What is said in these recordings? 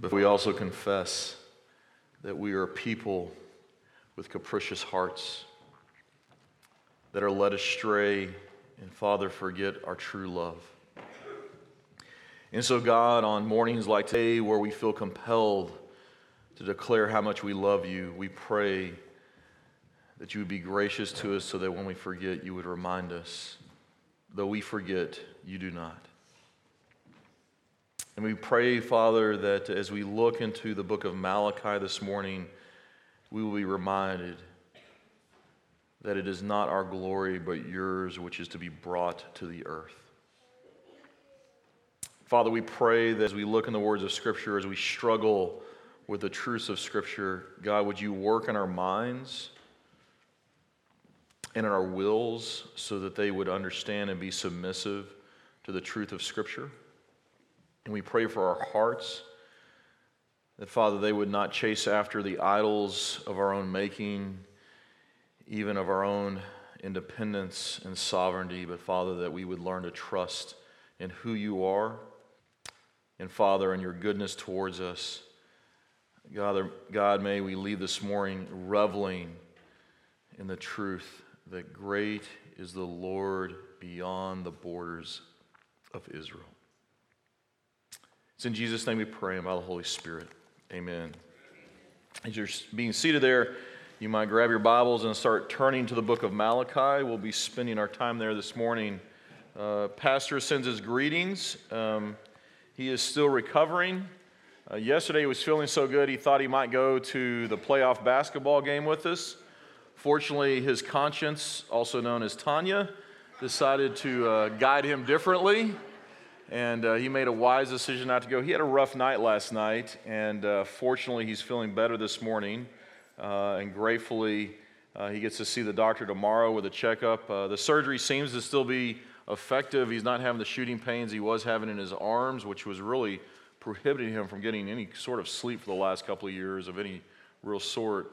But we also confess that we are a people with capricious hearts that are led astray and, Father, forget our true love. And so, God, on mornings like today where we feel compelled to declare how much we love you, we pray that you would be gracious to us so that when we forget, you would remind us. Though we forget, you do not. And we pray, Father, that as we look into the book of Malachi this morning, we will be reminded that it is not our glory but yours which is to be brought to the earth. Father, we pray that as we look in the words of Scripture, as we struggle with the truths of Scripture, God, would you work in our minds and in our wills so that they would understand and be submissive to the truth of Scripture. And we pray for our hearts, that, Father, they would not chase after the idols of our own making, even of our own independence and sovereignty, but, Father, that we would learn to trust in who you are, and, Father, in your goodness towards us. God, may we leave this morning reveling in the truth that great is the Lord beyond the borders of Israel. It's in Jesus' name we pray and by the Holy Spirit. Amen. As you're being seated there, you might grab your Bibles and start turning to the book of Malachi. We'll be spending our time there this morning. Pastor sends his greetings. He is still recovering. Yesterday he was feeling so good he thought he might go to the playoff basketball game with us. Fortunately, his conscience, also known as Tanya, decided to guide him differently. And he made a wise decision not to go. He had a rough night last night, and fortunately he's feeling better this morning. And gratefully, he gets to see the doctor tomorrow with a checkup. The surgery seems to still be effective. He's not having the shooting pains he was having in his arms, which was really prohibiting him from getting any sort of sleep for the last couple of years of any real sort.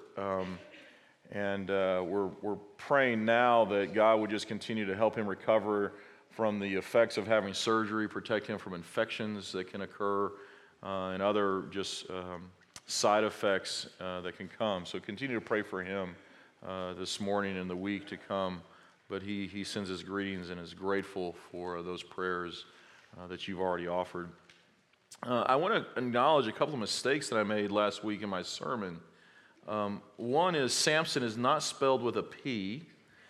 We're praying now that God would just continue to help him recover from the effects of having surgery, protect him from infections that can occur, and other just side effects that can come. So continue to pray for him this morning and the week to come. But he sends his greetings and is grateful for those prayers that you've already offered. I want to acknowledge a couple of mistakes that I made last week in my sermon. One is Samson is not spelled with a P.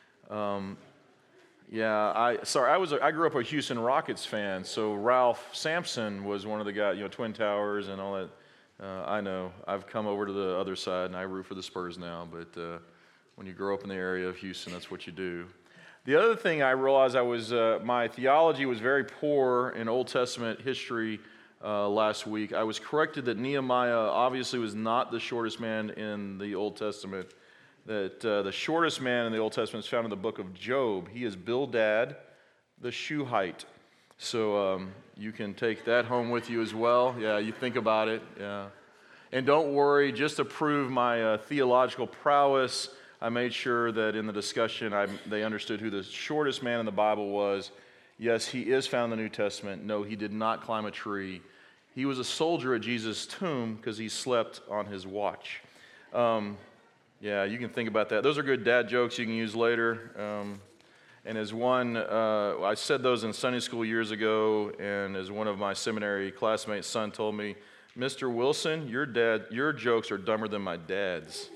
I grew up a Houston Rockets fan, so Ralph Sampson was one of the guys, Twin Towers and all that. I know. I've come over to the other side, and I root for the Spurs now, but when you grow up in the area of Houston, that's what you do. The other thing I realized my theology was very poor in Old Testament history last week. I was corrected that Nehemiah obviously was not the shortest man in the Old Testament. That the shortest man in the Old Testament is found in the book of Job. He is Bildad the Shuhite. So you can take that home with you as well. Yeah, you think about it. Yeah. And don't worry, just to prove my theological prowess, I made sure that in the discussion they understood who the shortest man in the Bible was. Yes, he is found in the New Testament. No, he did not climb a tree. He was a soldier at Jesus' tomb because he slept on his watch. Yeah, you can think about that. Those are good dad jokes you can use later. And as one, I said those in Sunday school years ago, and as one of my seminary classmates' son told me, Mr. Wilson, your jokes are dumber than my dad's.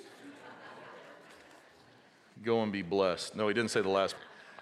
Go and be blessed. No, he didn't say the last.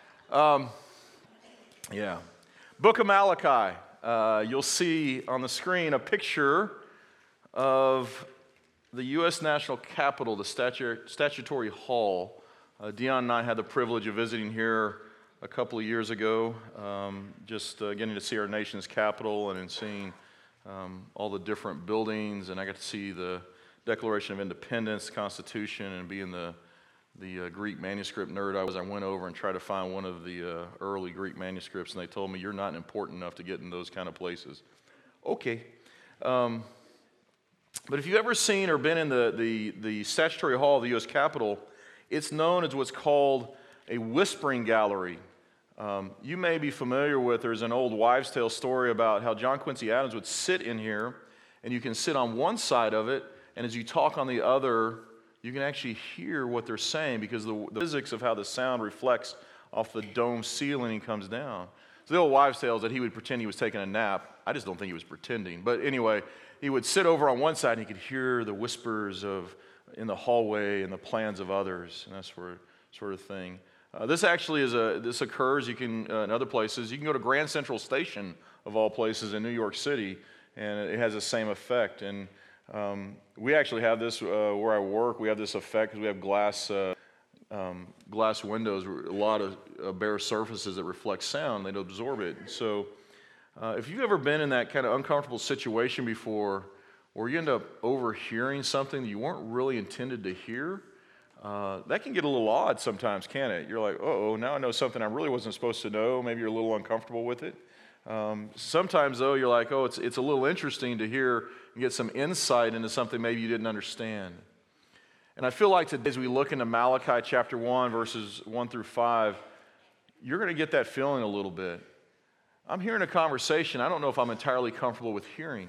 Yeah. Book of Malachi. You'll see on the screen a picture of the U.S. National Capitol, the Statutory Hall. Dion and I had the privilege of visiting here a couple of years ago, getting to see our nation's capital and seeing all the different buildings. And I got to see the Declaration of Independence, the Constitution, and being the Greek manuscript nerd I went over and tried to find one of the early Greek manuscripts, and they told me, you're not important enough to get in those kind of places. Okay. But if you've ever seen or been in the Statutory Hall of the U.S. Capitol, it's known as what's called a whispering gallery. You may be familiar with, there's an old wives' tale story about how John Quincy Adams would sit in here and you can sit on one side of it, and as you talk on the other, you can actually hear what they're saying because the physics of how the sound reflects off the dome ceiling and comes down. So the old wives' tale is that he would pretend he was taking a nap. I just don't think he was pretending. But anyway, he would sit over on one side and he could hear the whispers in the hallway and the plans of others, and that sort of thing. This actually this occurs. You can in other places. You can go to Grand Central Station of all places in New York City, and it has the same effect. And we actually have this where I work. We have this effect because we have glass windows, a lot of bare surfaces that reflect sound. They'd absorb it. So if you've ever been in that kind of uncomfortable situation before, where you end up overhearing something that you weren't really intended to hear, that can get a little odd sometimes, can't it? You're like, oh, now I know something I really wasn't supposed to know. Maybe you're a little uncomfortable with it. Sometimes, though, you're like, oh, it's a little interesting to hear and get some insight into something maybe you didn't understand. And I feel like today, as we look into Malachi chapter 1, verses 1 through 5, you're going to get that feeling a little bit. I'm hearing a conversation I don't know if I'm entirely comfortable with hearing.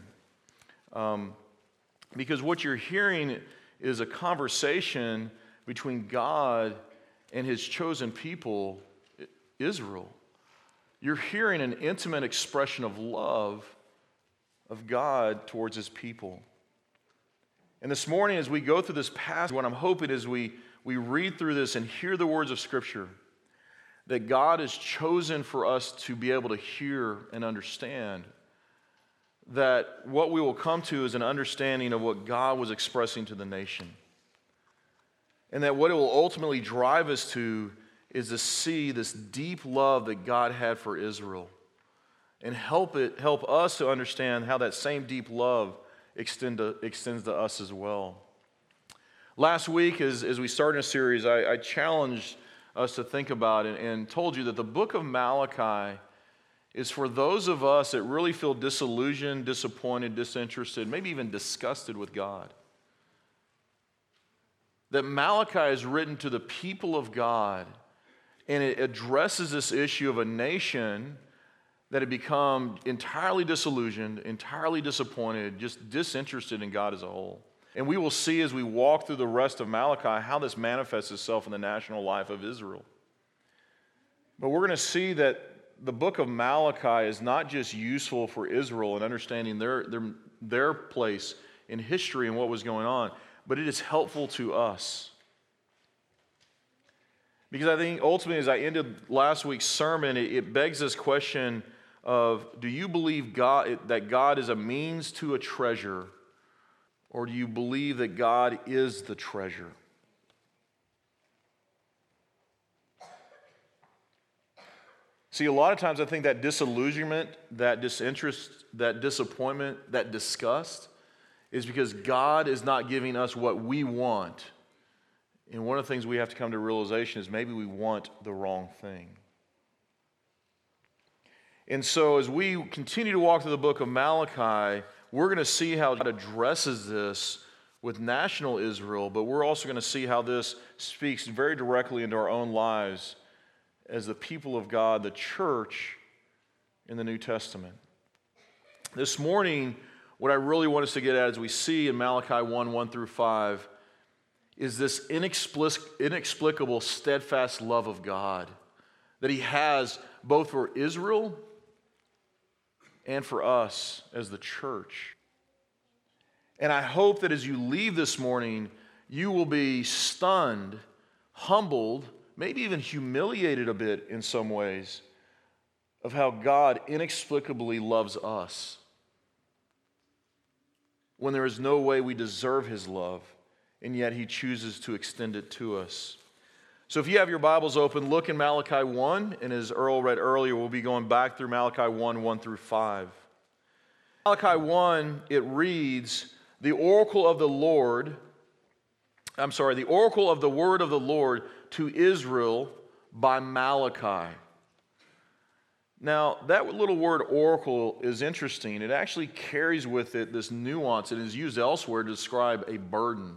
Because what you're hearing is a conversation between God and his chosen people, Israel. You're hearing an intimate expression of love of God towards his people. And this morning, as we go through this passage, what I'm hoping is we read through this and hear the words of Scripture, that God has chosen for us to be able to hear and understand, that what we will come to is an understanding of what God was expressing to the nation. And that what it will ultimately drive us to is to see this deep love that God had for Israel, and help us to understand how that same deep love extends to us as well. Last week, as we started a series, I challenged us to think about it and told you that the book of Malachi is for those of us that really feel disillusioned, disappointed, disinterested, maybe even disgusted with God. That Malachi is written to the people of God, and it addresses this issue of a nation that had become entirely disillusioned, entirely disappointed, just disinterested in God as a whole. And we will see as we walk through the rest of Malachi how this manifests itself in the national life of Israel. But we're going to see that the book of Malachi is not just useful for Israel in understanding their place in history and what was going on, but it is helpful to us. Because I think ultimately, as I ended last week's sermon, it begs this question of, do you believe that God is a means to a treasure, or do you believe that God is the treasure? See, a lot of times I think that disillusionment, that disinterest, that disappointment, that disgust is because God is not giving us what we want. And one of the things we have to come to realization is maybe we want the wrong thing. And so as we continue to walk through the book of Malachi, we're going to see how God addresses this with national Israel, but we're also going to see how this speaks very directly into our own lives as the people of God, the church in the New Testament. This morning, what I really want us to get at as we see in Malachi 1 through 5, is this inexplicable, steadfast love of God that he has both for Israel and for us as the church. And I hope that as you leave this morning, you will be stunned, humbled, maybe even humiliated a bit in some ways, of how God inexplicably loves us when there is no way we deserve his love, and yet he chooses to extend it to us. So if you have your Bibles open, look in Malachi 1, and as Earl read earlier, we'll be going back through Malachi 1 through 5. Malachi 1, it reads, the oracle of the word of the Lord to Israel by Malachi. Now, that little word oracle is interesting. It actually carries with it this nuance. It is used elsewhere to describe a burden.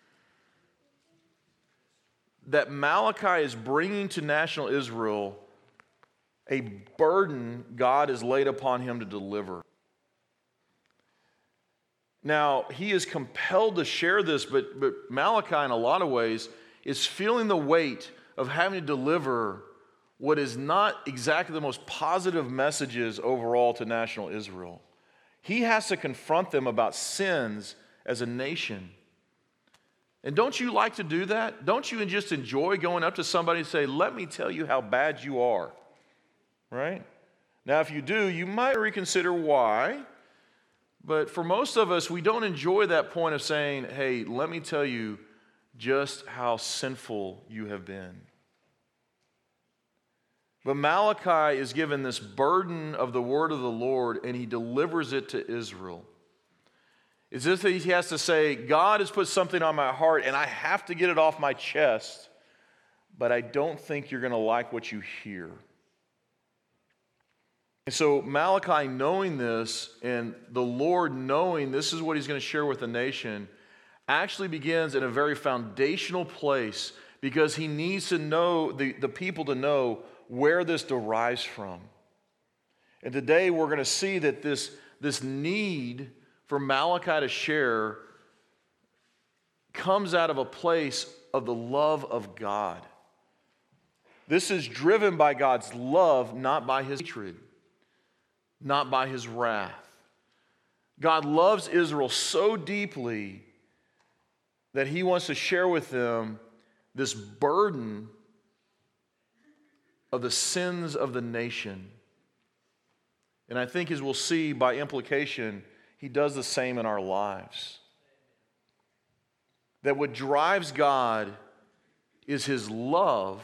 That Malachi is bringing to national Israel a burden God has laid upon him to deliver. Now, he is compelled to share this, but Malachi, in a lot of ways, is feeling the weight of having to deliver what is not exactly the most positive messages overall to national Israel. He has to confront them about sins as a nation. And don't you like to do that? Don't you just enjoy going up to somebody and say, let me tell you how bad you are? Right? Now, if you do, you might reconsider why. But for most of us, we don't enjoy that point of saying, hey, let me tell you just how sinful you have been. But Malachi is given this burden of the word of the Lord, and he delivers it to Israel. It's as if he has to say, God has put something on my heart, and I have to get it off my chest, but I don't think you're going to like what you hear. And so Malachi, knowing this, and the Lord knowing this is what he's going to share with the nation, actually begins in a very foundational place, because he needs to know, the people to know where this derives from. And today we're going to see that this need for Malachi to share comes out of a place of the love of God. This is driven by God's love, not by his hatred, not by his wrath. God loves Israel so deeply that he wants to share with them this burden of the sins of the nation. And I think, as we'll see by implication, he does the same in our lives. That what drives God is his love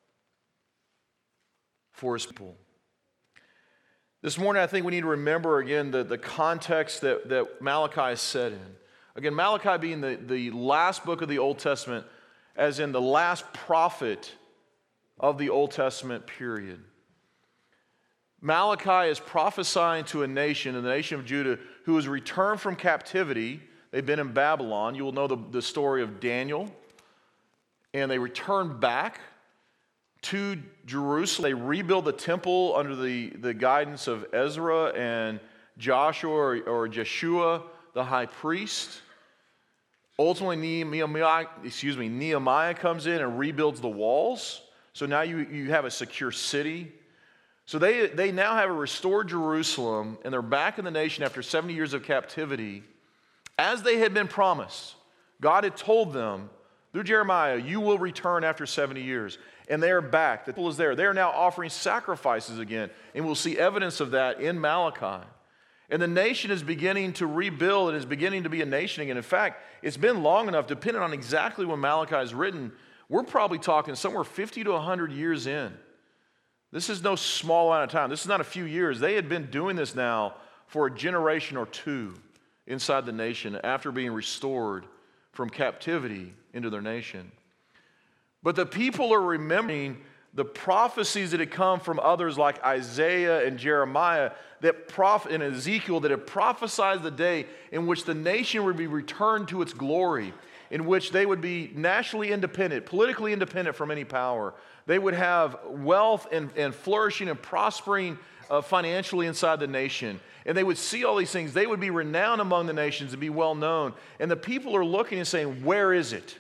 for his people. This morning, I think we need to remember again the context that Malachi is set in. Again, Malachi being the last book of the Old Testament, as in the last prophet of the Old Testament period. Malachi is prophesying to a nation, the nation of Judah, who has returned from captivity. They've been in Babylon. You will know the story of Daniel. And they returned back to Jerusalem. They rebuild the temple under the guidance of Ezra and Joshua or Jeshua, the high priest. Ultimately, Nehemiah comes in and rebuilds the walls. So now you have a secure city. So they now have a restored Jerusalem, and they're back in the nation after 70 years of captivity, as they had been promised. God had told them through Jeremiah, you will return after 70 years. And they are back. The people is there. They are now offering sacrifices again. And we'll see evidence of that in Malachi. And the nation is beginning to rebuild and is beginning to be a nation again. In fact, it's been long enough, depending on exactly when Malachi is written, we're probably talking somewhere 50 to 100 years in. This is no small amount of time. This is not a few years. They had been doing this now for a generation or two inside the nation after being restored from captivity into their nation. But the people are remembering the prophecies that had come from others like Isaiah and Jeremiah and Ezekiel that had prophesied the day in which the nation would be returned to its glory, in which they would be nationally independent, politically independent from any power. They would have wealth and flourishing and prospering financially inside the nation. And they would see all these things. They would be renowned among the nations and be well known. And the people are looking and saying, where is it?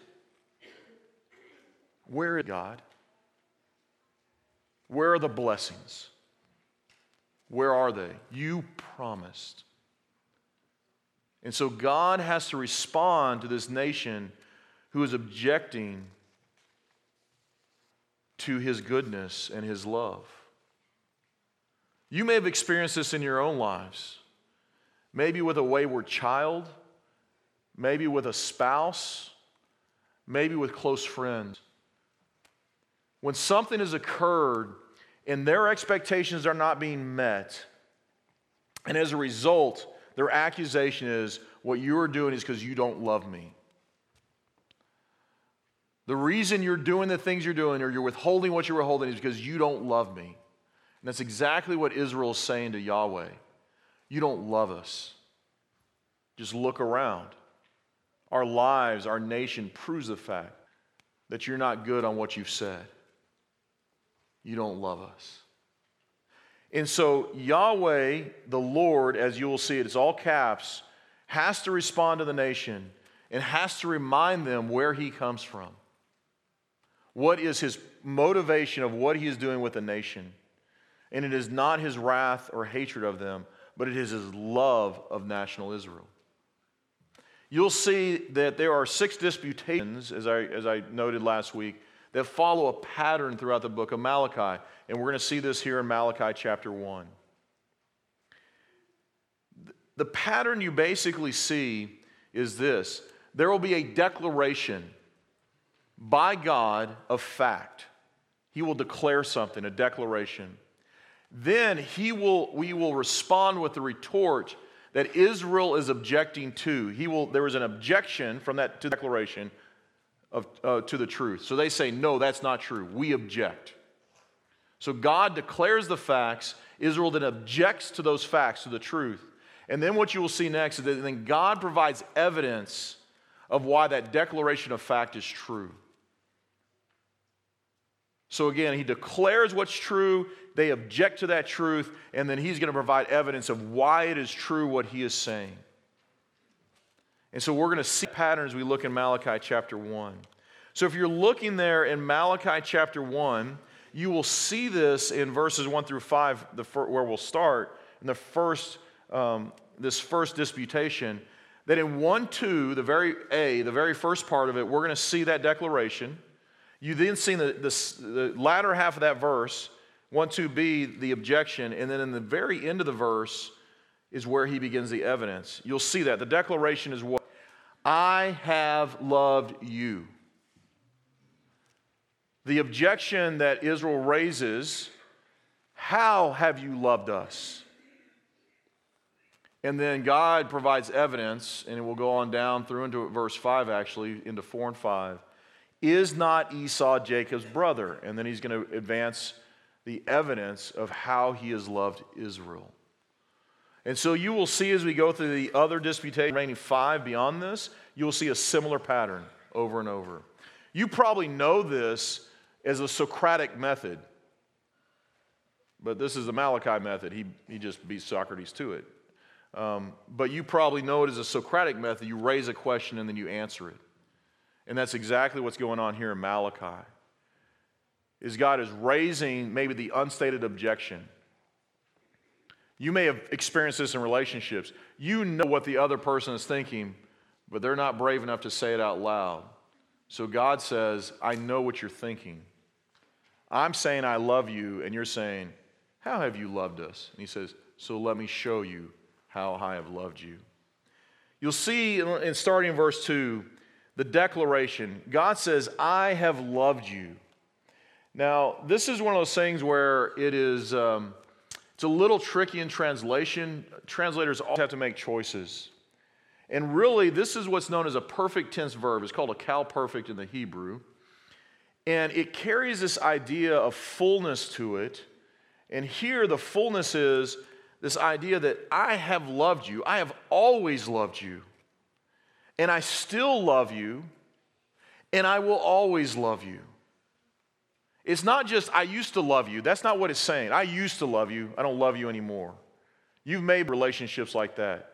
Where is God? Where are the blessings? Where are they? You promised. And so God has to respond to this nation who is objecting to his goodness and his love. You may have experienced this in your own lives. Maybe with a wayward child, maybe with a spouse, maybe with close friends. When something has occurred and their expectations are not being met, and as a result, their accusation is, what you're doing is because you don't love me. The reason you're doing the things you're doing or you're withholding what you're withholding is because you don't love me. And that's exactly what Israel is saying to Yahweh. You don't love us. Just look around. Our lives, our nation proves the fact that you're not good on what you've said. You don't love us. And so Yahweh, the Lord, as you will see, it's all caps, has to respond to the nation and has to remind them where he comes from. What is his motivation of what he is doing with the nation? And it is not his wrath or hatred of them, but it is his love of national Israel. You'll see that there are 6 disputations, as I noted last week, that follow a pattern throughout the book of Malachi. And we're going to see this here in Malachi chapter 1. The pattern you basically see is this. There will be a declaration by God of fact. He will declare something, a declaration. Then we will respond with the retort that Israel is objecting to. There is an objection from that to the declaration to the truth. So they say, no, that's not true. We object. So God declares the facts. Israel then objects to those facts, to the truth. And then what you will see next is that then God provides evidence of why that declaration of fact is true. So again, he declares what's true, they object to that truth, and then he's going to provide evidence of why it is true what he is saying. And so we're going to see patterns as we look in Malachi chapter 1. So if you're looking there in Malachi chapter 1, you will see this in verses 1 through 5, where we'll start, in this first disputation, that in 1:2, the very first part of it, we're going to see that declaration. You then see the latter half of that verse, 1:2b, the objection, and then in the very end of the verse is where he begins the evidence. You'll see that. The declaration is what? I have loved you. The objection that Israel raises, how have you loved us? And then God provides evidence, and it will go on down through into verse 5 actually, into 4 and 5. Is not Esau Jacob's brother? And then he's going to advance the evidence of how he has loved Israel. And so you will see as we go through the other disputation, remaining 5 beyond this, you will see a similar pattern over and over. You probably know this as a Socratic method, but this is the Malachi method. He just beats Socrates to it. But you probably know it as a Socratic method. You raise a question and then you answer it. And that's exactly what's going on here in Malachi. Is God is raising maybe the unstated objection. You may have experienced this in relationships. You know what the other person is thinking, but they're not brave enough to say it out loud. So God says, I know what you're thinking. I'm saying I love you, and you're saying, how have you loved us? And he says, so let me show you how I have loved you. You'll see in starting in verse 2, the declaration. God says, I have loved you. Now, this is one of those things where it is, it's a little tricky in translation. Translators always have to make choices. And really, this is what's known as a perfect tense verb. It's called a calperfect in the Hebrew. And it carries this idea of fullness to it. And here, the fullness is this idea that I have loved you. I have always loved you. And I still love you, and I will always love you. It's not just, I used to love you. That's not what it's saying. I used to love you. I don't love you anymore. You've made relationships like that.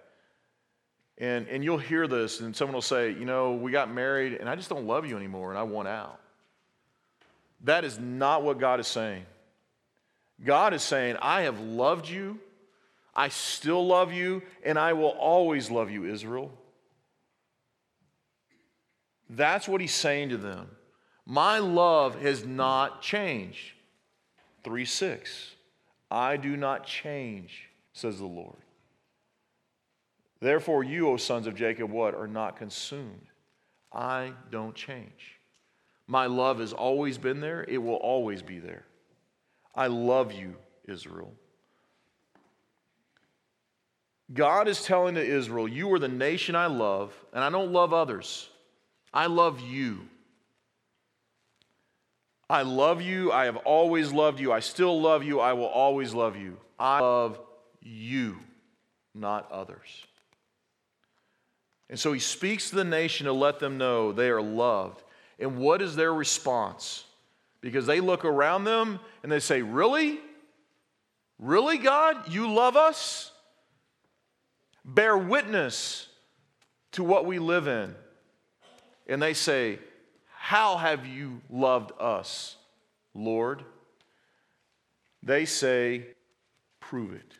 And you'll hear this, and someone will say, we got married, and I just don't love you anymore, and I want out. That is not what God is saying. God is saying, I have loved you, I still love you, and I will always love you, Israel. That's what he's saying to them. My love has not changed. 3:6. I do not change, says the Lord. Therefore you, O sons of Jacob, what? Are not consumed. I don't change. My love has always been there. It will always be there. I love you, Israel. God is telling to Israel, you are the nation I love, and I don't love others. I love you. I love you. I have always loved you. I still love you. I will always love you. I love you, not others. And so he speaks to the nation to let them know they are loved. And what is their response? Because they look around them and they say, really? Really, God? You love us? Bear witness to what we live in, and they say, "How have you loved us, Lord?" They say, "Prove it.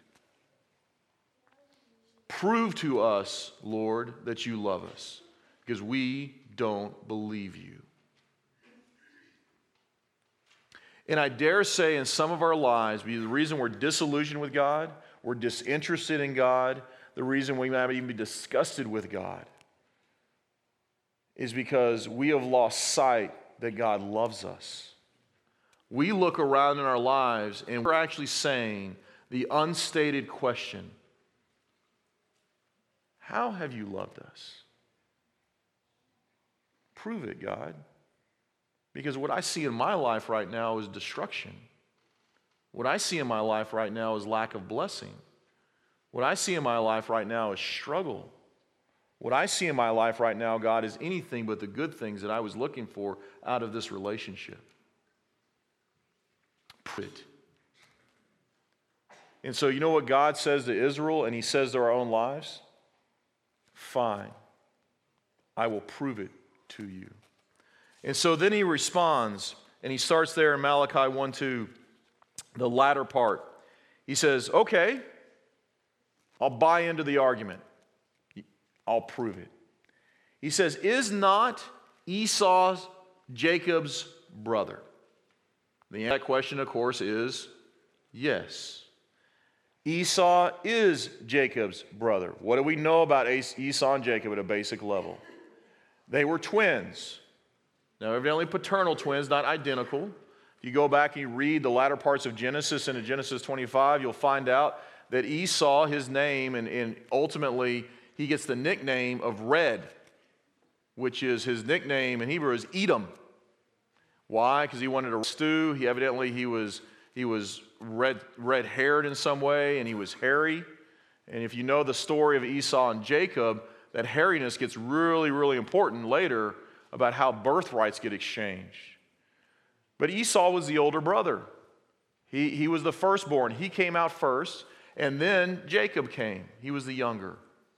Prove to us, Lord, that you love us, because we don't believe you." And I dare say in some of our lives, the reason we're disillusioned with God, we're disinterested in God, the reason we might even be disgusted with God, is because we have lost sight that God loves us. We look around in our lives and we're actually saying the unstated question, "How have you loved us?" Prove it, God. Because what I see in my life right now is destruction. What I see in my life right now is lack of blessing. What I see in my life right now is struggle. What I see in my life right now, God, is anything but the good things that I was looking for out of this relationship. Prove it. And so you know what God says to Israel and he says to our own lives? Fine. I will prove it to you. And so then he responds, and he starts there in Malachi 1:2, the latter part. He says, "Okay, I'll buy into the argument. I'll prove it." He says, "Is not Esau Jacob's brother?" The answer to that question, of course, is yes. Esau is Jacob's brother. What do we know about Esau and Jacob at a basic level? They were twins. Now, evidently paternal twins, not identical. If you go back and you read the latter parts of Genesis into Genesis 25, you'll find out that Esau, his name, and ultimately he gets the nickname of Red, which is his nickname in Hebrew is Edom. Why? Because he wanted to stew. He was red-haired in some way, and he was hairy. And if you know the story of Esau and Jacob, that hairiness gets really, really important later about how birthrights get exchanged. But Esau was the older brother. He was the firstborn. He came out first, and then Jacob came. He was the younger.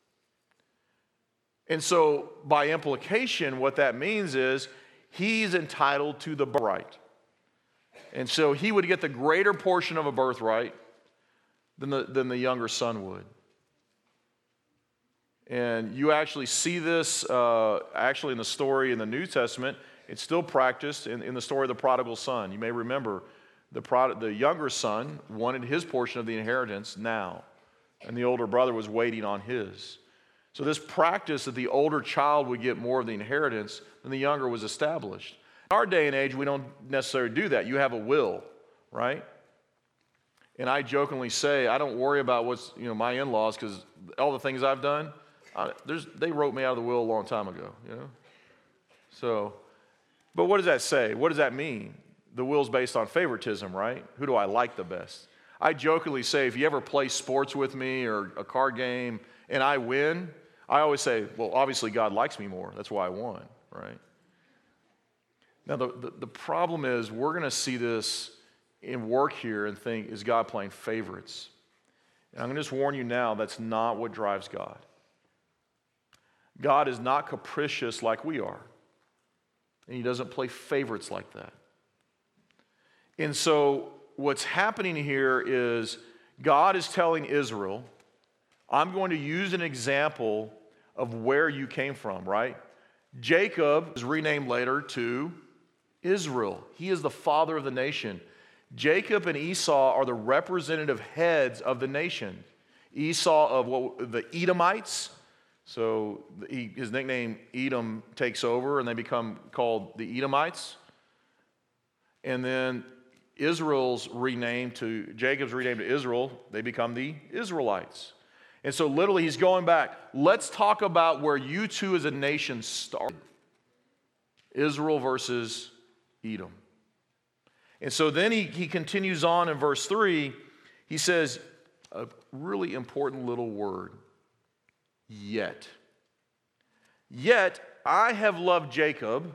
And so, by implication, what that means is he's entitled to the birthright. And so he would get the greater portion of a birthright than the younger son would. And you actually see this actually in the story in the New Testament. It's still practiced in the story of the prodigal son. You may remember the younger son wanted his portion of the inheritance now, and the older brother was waiting on his. So this practice that the older child would get more of the inheritance than the younger was established. In our day and age, we don't necessarily do that. You have a will, right? And I jokingly say, I don't worry about what's my in-laws, because all the things I've done, they wrote me out of the will a long time ago, So, but what does that say? What does that mean? The will's based on favoritism, right? Who do I like the best? I jokingly say, if you ever play sports with me or a card game and I win, I always say, well, obviously God likes me more. That's why I won, right? Now, the problem is we're going to see this in work here and think, is God playing favorites? And I'm going to just warn you now, that's not what drives God. God is not capricious like we are. And he doesn't play favorites like that. And so what's happening here is God is telling Israel, I'm going to use an example of where you came from, right? Jacob is renamed later to Israel. He is the father of the nation. Jacob and Esau are the representative heads of the nation. Esau of the Edomites. So his nickname Edom takes over and they become called the Edomites. And then Jacob's renamed to Israel. They become the Israelites. And so literally he's going back. Let's talk about where you two as a nation started. Israel versus Edom. And so then he continues on in verse 3. He says a really important little word. Yet. Yet I have loved Jacob.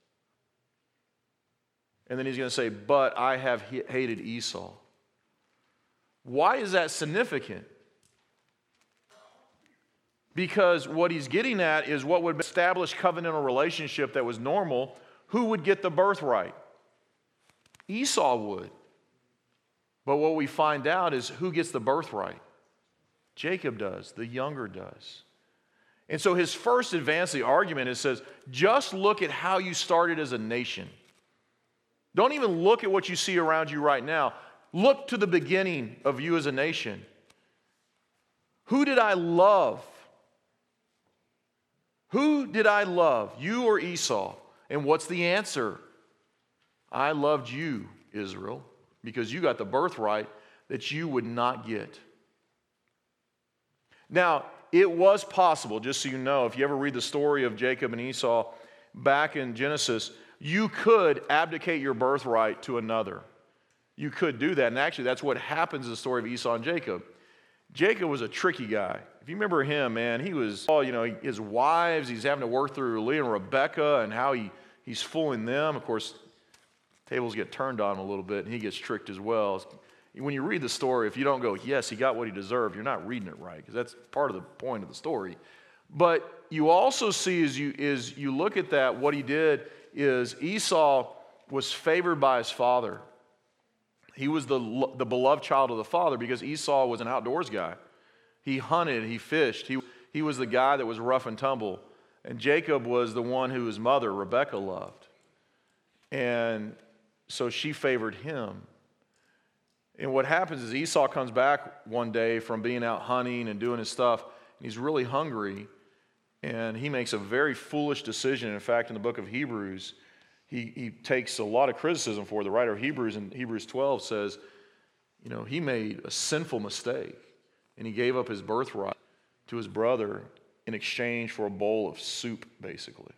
And then he's going to say, but I have hated Esau. Why is that significant? Because what he's getting at is what would establish covenantal relationship that was normal. Who would get the birthright? Esau would. But what we find out is who gets the birthright? Jacob does, the younger does. And so his first advance, the argument, it says, just look at how you started as a nation. Don't even look at what you see around you right now. Look to the beginning of you as a nation. Who did I love? Who did I love, you or Esau? And what's the answer? I loved you, Israel, because you got the birthright that you would not get. Now, it was possible, just so you know, if you ever read the story of Jacob and Esau back in Genesis, you could abdicate your birthright to another. You could do that. And actually, that's what happens in the story of Esau and Jacob. Jacob was a tricky guy. If you remember him, man, he was, his wives, he's having to work through Leah and Rebecca and how he's fooling them. Of course, tables get turned on him a little bit and he gets tricked as well. When you read the story, if you don't go, yes, he got what he deserved, you're not reading it right, because that's part of the point of the story. But you also see as you look at that, what he did is Esau was favored by his father. He was the beloved child of the father because Esau was an outdoors guy. He hunted, he fished. He was the guy that was rough and tumble. And Jacob was the one who his mother, Rebekah, loved. And so she favored him. And what happens is Esau comes back one day from being out hunting and doing his stuff, and he's really hungry, and he makes a very foolish decision. In fact, in the book of Hebrews, he takes a lot of criticism for it. The writer of Hebrews in Hebrews 12 says, he made a sinful mistake, and he gave up his birthright to his brother in exchange for a bowl of soup, basically.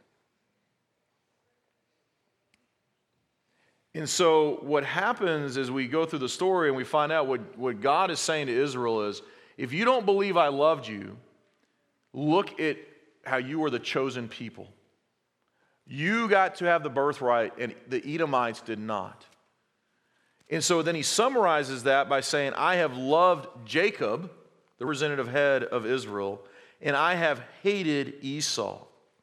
And so what happens is we go through the story and we find out what God is saying to Israel is, if you don't believe I loved you, look at how you were the chosen people. You got to have the birthright and the Edomites did not. And so then he summarizes that by saying, I have loved Jacob, the representative head of Israel, and I have hated Esau.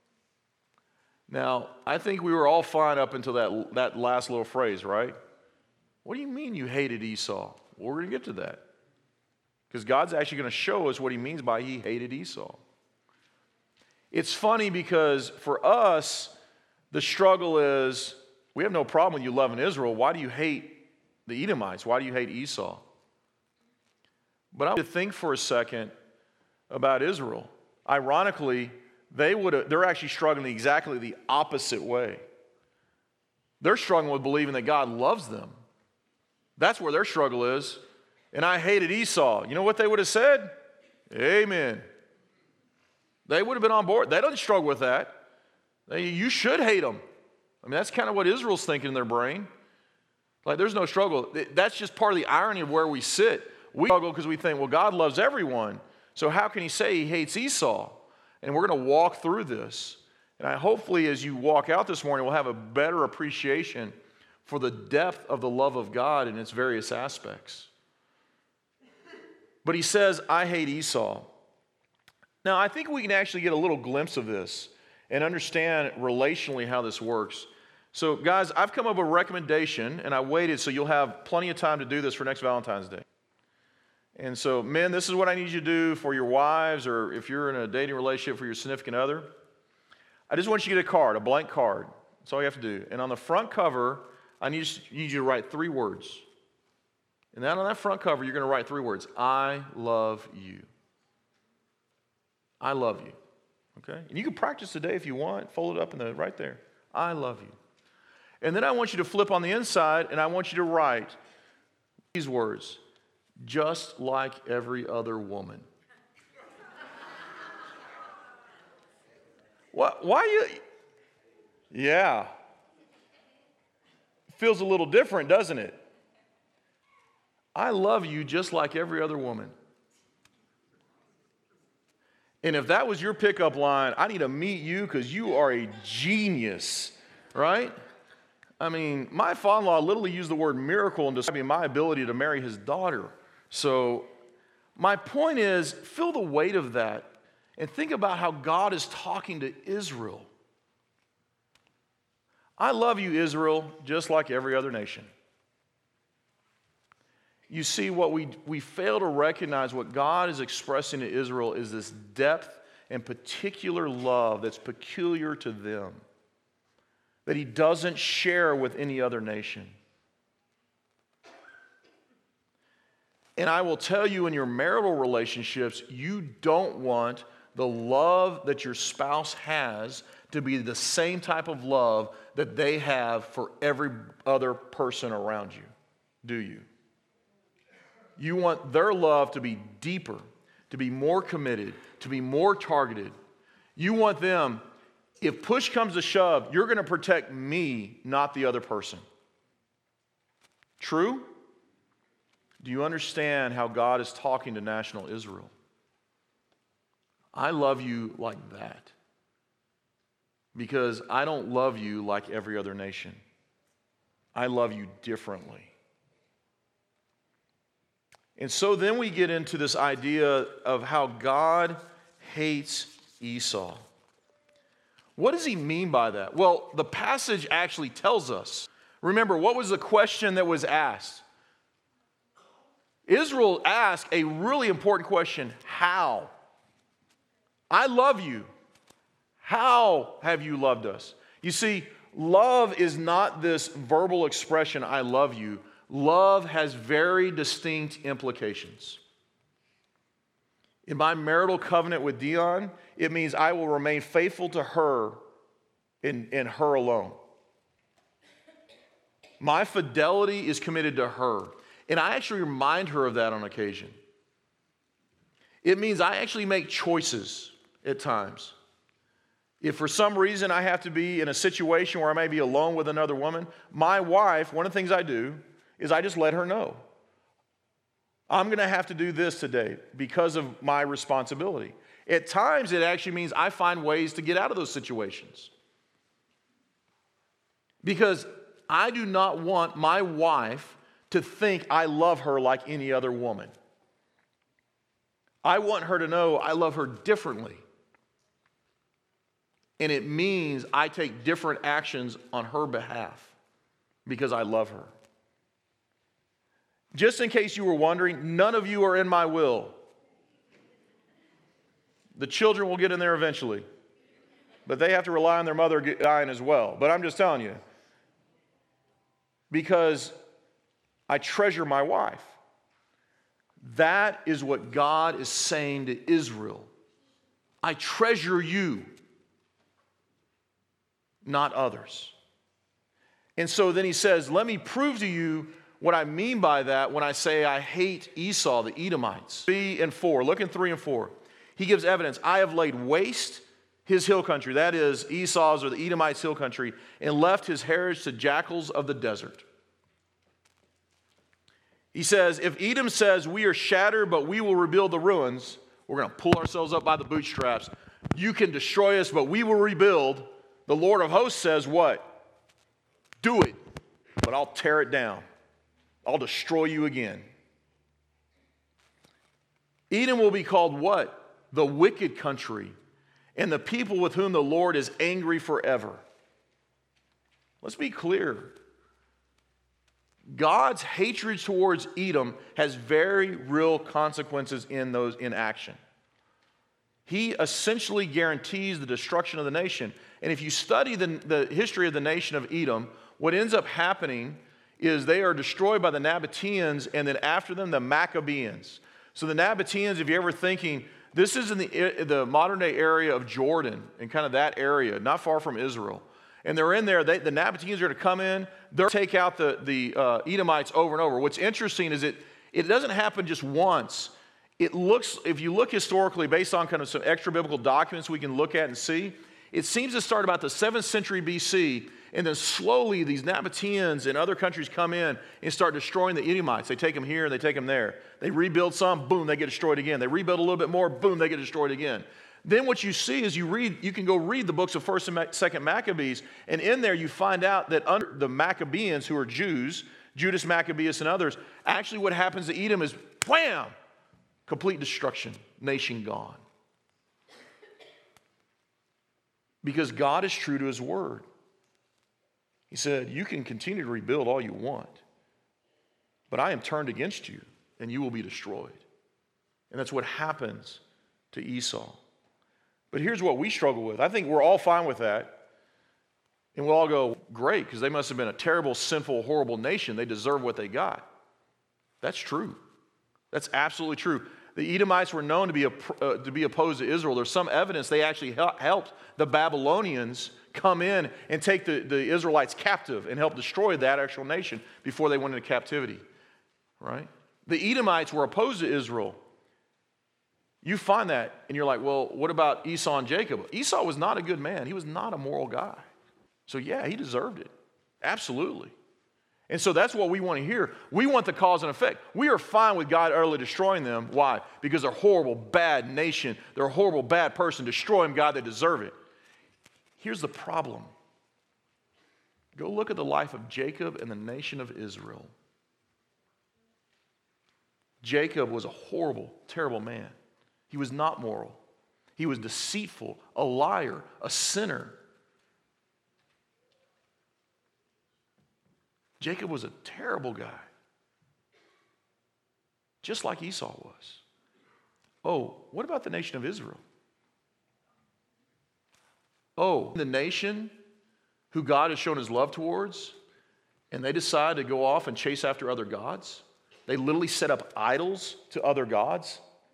Now, I think we were all fine up until that last little phrase, right? What do you mean you hated Esau? Well, we're going to get to that. Because God's actually going to show us what he means by he hated Esau. It's funny because for us, the struggle is, we have no problem with you loving Israel. Why do you hate the Edomites? Why do you hate Esau? But I want you to think for a second about Israel. Ironically, they're actually struggling exactly the opposite way. They're struggling with believing that God loves them. That's where their struggle is. And I hated Esau. You know what they would have said? Amen. They would have been on board. They don't struggle with that. You should hate them. I mean, that's kind of what Israel's thinking in their brain. Like, there's no struggle. That's just part of the irony of where we sit. We struggle because we think, well, God loves everyone. So how can he say he hates Esau? And we're going to walk through this. And hopefully as you walk out this morning, we'll have a better appreciation for the depth of the love of God in its various aspects. But he says, I hate Esau. Now, I think we can actually get a little glimpse of this and understand relationally how this works. So, guys, I've come up with a recommendation, and I waited so you'll have plenty of time to do this for next Valentine's Day. And so, men, this is what I need you to do for your wives, or if you're in a dating relationship for your significant other. I just want you to get a card, a blank card. That's all you have to do. And on the front cover, I need you to write 3 words. And then on that front cover, you're going to write 3 words. I love you. I love you. Okay? And you can practice today if you want. Fold it up right there. I love you. And then I want you to flip on the inside, and I want you to write these words. Just like every other woman. What? Why you? Yeah. Feels a little different, doesn't it? I love you just like every other woman. And if that was your pickup line, I need to meet you because you are a genius, right? I mean, my father-in-law literally used the word miracle in describing my ability to marry his daughter. So my point is, feel the weight of that And think about how God is talking to Israel. I love you, Israel, just like every other nation. You see, what we fail to recognize, what God is expressing to Israel is this depth and particular love that's peculiar to them, that he doesn't share with any other nation. And I will tell you, in your marital relationships, you don't want the love that your spouse has to be the same type of love that they have for every other person around you, do you? You want their love to be deeper, to be more committed, to be more targeted. You want them, if push comes to shove, you're going to protect me, not the other person. True? Do you understand how God is talking to national Israel? I love you like that because I don't love you like every other nation. I love you differently. And so then we get into this idea of how God hates Esau. What does he mean by that? Well, the passage actually tells us. Remember, what was the question that was asked? Israel asked a really important question: how? I love you. How have you loved us? You see, love is not this verbal expression, I love you. Love has very distinct implications. In my marital covenant with Dion, it means I will remain faithful to her and her alone. My fidelity is committed to her. And I actually remind her of that on occasion. It means I actually make choices at times. If for some reason I have to be in a situation where I may be alone with another woman, my wife, one of the things I do is I just let her know. I'm going to have to do this today because of my responsibility. At times, it actually means I find ways to get out of those situations. Because I do not want my wife to think I love her like any other woman. I want her to know I love her differently. And it means I take different actions on her behalf because I love her. Just in case you were wondering, none of you are in my will. The children will get in there eventually, but they have to rely on their mother dying as well. But I'm just telling you, because I treasure my wife. That is what God is saying to Israel. I treasure you, not others. And so then he says, let me prove to you what I mean by that when I say I hate Esau, the Edomites. 3 and 4, look in 3 and 4. He gives evidence. I have laid waste his hill country, that is Esau's or the Edomites' hill country, and left his heritage to jackals of the desert. He says, if Edom says we are shattered, but we will rebuild the ruins, we're going to pull ourselves up by the bootstraps. You can destroy us, but we will rebuild. The Lord of hosts says what? Do it, but I'll tear it down. I'll destroy you again. Edom will be called what? The wicked country, and the people with whom the Lord is angry forever. Let's be clear. God's hatred towards Edom has very real consequences in action. He essentially guarantees the destruction of the nation. And if you study the history of the nation of Edom, what ends up happening is they are destroyed by the Nabateans, and then after them, the Maccabees. So the Nabateans, if you're ever thinking, this is in the modern-day area of Jordan, and kind of that area, not far from Israel. And they're in there, the Nabateans are going to come in, they'll take out the Edomites over and over. What's interesting is it doesn't happen just once. It looks, if you look historically, based on kind of some extra biblical documents we can look at and see, it seems to start about the 7th century BC, and then slowly these Nabateans and other countries come in and start destroying the Edomites. They take them here and they take them there. They rebuild some, boom, they get destroyed again. They rebuild a little bit more, boom, they get destroyed again. Then what you see is you can go read the books of 1st and 2nd Maccabees, and in there you find out that under the Maccabees, who are Jews, Judas Maccabeus and others, actually what happens to Edom is, wham, complete destruction, nation gone. Because God is true to his word. He said, you can continue to rebuild all you want, but I am turned against you, and you will be destroyed. And that's what happens to Esau. But here's what we struggle with. I think we're all fine with that. And we'll all go, great, because they must have been a terrible, sinful, horrible nation. They deserve what they got. That's true. That's absolutely true. The Edomites were known to be opposed to Israel. There's some evidence they actually helped the Babylonians come in and take the Israelites captive and help destroy that actual nation before they went into captivity. Right? The Edomites were opposed to Israel. You find that, and you're like, well, what about Esau and Jacob? Esau was not a good man. He was not a moral guy. So yeah, he deserved it. Absolutely. And so that's what we want to hear. We want the cause and effect. We are fine with God utterly destroying them. Why? Because they're a horrible, bad nation. They're a horrible, bad person. Destroy them, God, they deserve it. Here's the problem. Go look at the life of Jacob and the nation of Israel. Jacob was a horrible, terrible man. He was not moral. He was deceitful, a liar, a sinner. Jacob was a terrible guy, just like Esau was. Oh, what about the nation of Israel? Oh, the nation who God has shown his love towards, and they decide to go off and chase after other gods. They literally set up idols to other gods.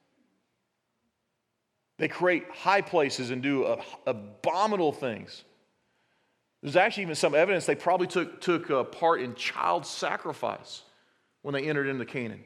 They create high places and do abominable things. There's actually even some evidence they probably took part in child sacrifice when they entered into Canaan.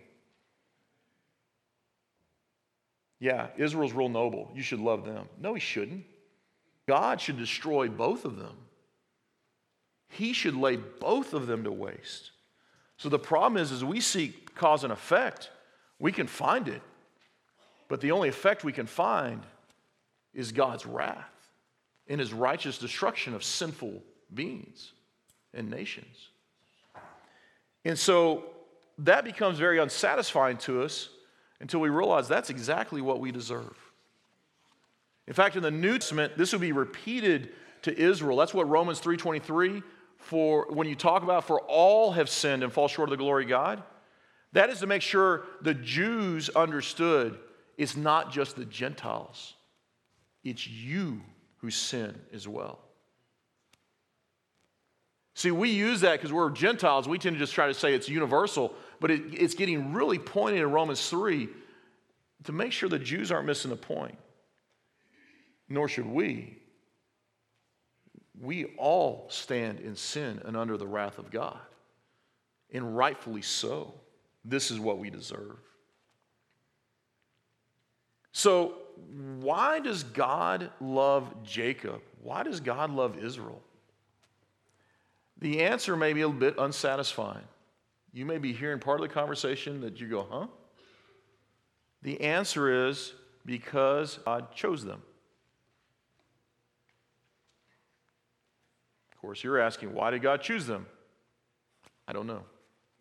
Yeah, Israel's real noble. You should love them. No, he shouldn't. God should destroy both of them. He should lay both of them to waste. So the problem is we seek cause and effect. We can find it. But the only effect we can find is God's wrath in his righteous destruction of sinful beings and nations. And so that becomes very unsatisfying to us until we realize that's exactly what we deserve. In fact, in the New Testament, this will be repeated to Israel. That's what Romans 3:23, for when you talk about for all have sinned and fall short of the glory of God, that is to make sure the Jews understood it's not just the Gentiles. It's you who sin as well. See, we use that because we're Gentiles. We tend to just try to say it's universal, but it's getting really pointed in Romans 3 to make sure the Jews aren't missing the point. Nor should we. We all stand in sin and under the wrath of God. And rightfully so. This is what we deserve. So, why does God love Jacob? Why does God love Israel? The answer may be a little bit unsatisfying. You may be hearing part of the conversation that you go, huh? The answer is because God chose them. Of course, you're asking, why did God choose them? I don't know.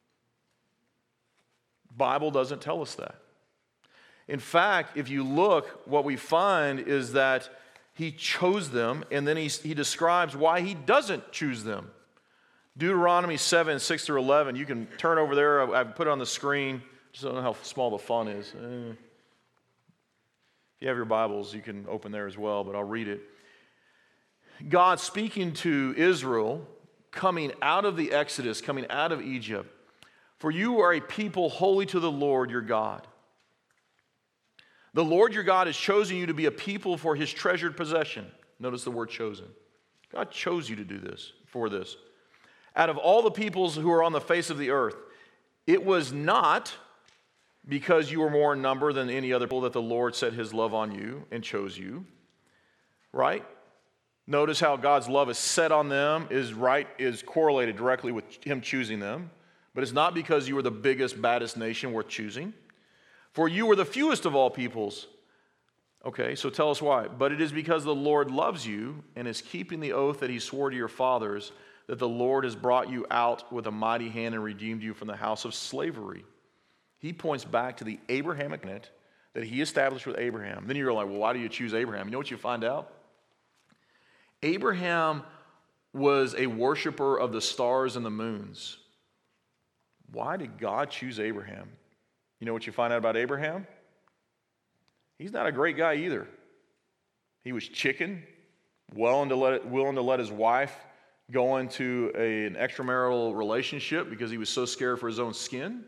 The Bible doesn't tell us that. In fact, if you look, what we find is that he chose them, and then he describes why he doesn't choose them. Deuteronomy 7, 6 through 11. You can turn over there. I've put it on the screen. Just don't know how small the font is. If you have your Bibles, you can open there as well, but I'll read it. God speaking to Israel, coming out of the Exodus, coming out of Egypt. For you are a people holy to the Lord your God. The Lord your God has chosen you to be a people for his treasured possession. Notice the word chosen. God chose you to do this, for this. Out of all the peoples who are on the face of the earth, it was not because you were more in number than any other people that the Lord set his love on you and chose you. Right? Notice how God's love is set on them, is correlated directly with him choosing them. But it's not because you were the biggest, baddest nation worth choosing. For you were the fewest of all peoples. Okay, so tell us why. But it is because the Lord loves you and is keeping the oath that he swore to your fathers, that the Lord has brought you out with a mighty hand and redeemed you from the house of slavery. He points back to the Abrahamic covenant that he established with Abraham. Then you're like, well, why do you choose Abraham? You know what you find out? Abraham was a worshiper of the stars and the moons. Why did God choose Abraham? You know what you find out about Abraham? He's not a great guy either. He was chicken, willing to let his wife go into an extramarital relationship because he was so scared for his own skin.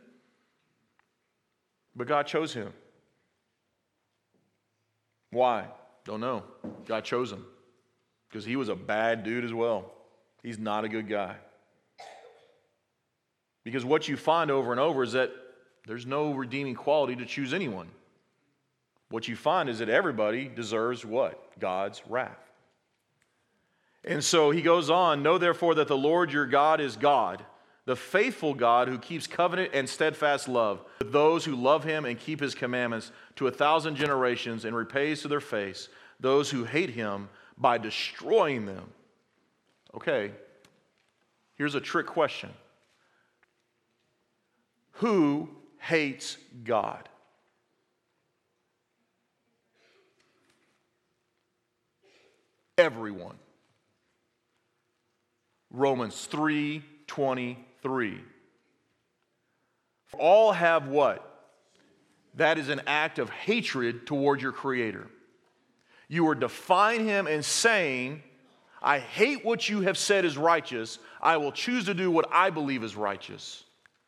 But God chose him. Why? Don't know. God chose him because he was a bad dude as well. He's not a good guy. Because what you find over and over is that there's no redeeming quality to choose anyone. What you find is that everybody deserves what? God's wrath. And so he goes on, know therefore that the Lord your God is God, the faithful God who keeps covenant and steadfast love with those who love him and keep his commandments to 1,000 generations, and repays to their face those who hate him by destroying them. Okay, here's a trick question. Who hates God? Everyone. Romans 3:23. All have what? That is an act of hatred toward your Creator. You are defying him and saying, I hate what you have said is righteous. I will choose to do what I believe is righteous.